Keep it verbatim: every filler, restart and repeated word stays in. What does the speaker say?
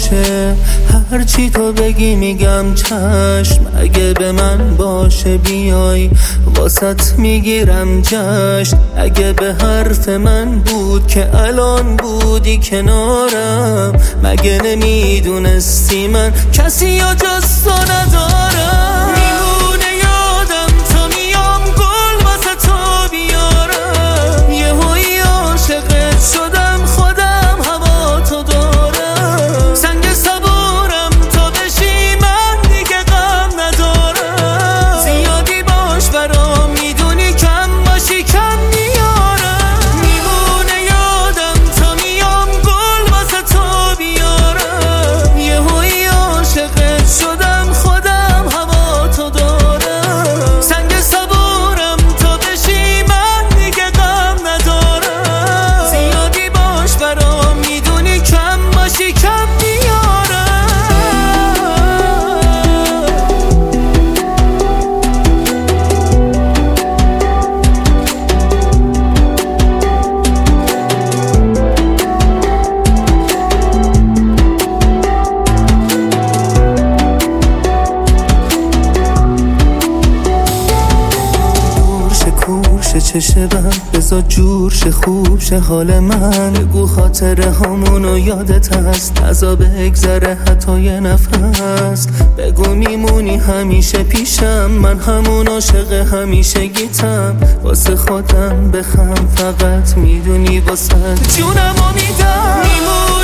باشه، هرچی تو بگی میگم چشم. اگه به من باشه بیای واسط میگیرم جشن. اگه به حرف من بود که الان بودی کنارم، مگه نمیدونستی من کسی یا جز تو ندارم. میمونه یادم تا میام گل واسه تو بیارم، یه هایی عاشقت شدم خودم هوا تو دارم. سنگ صبورم تا بشی من دیگه غم ندارم. زیادی باش برام میدونی کم باشی کم میارم. میمونه یادم تا میام گل واسه تو بیارم، یه هایی عاشقت شدم خودم هوا تو دارم. سنگ صبورم تا بشی من دیگه غم ندارم. زیادی باش برام میدونی کم باشی کم میارم. چشه بم بزا جور شه خوب شه حال من. بگو خاطره هامونو یادت هست، ازا بگذره حتی یه نفس. بگو میمونی همیشه پیشم، من همون عاشق همیشه گیتم. واسه خودم بخم فقط میدونی واسه جونمو میدم.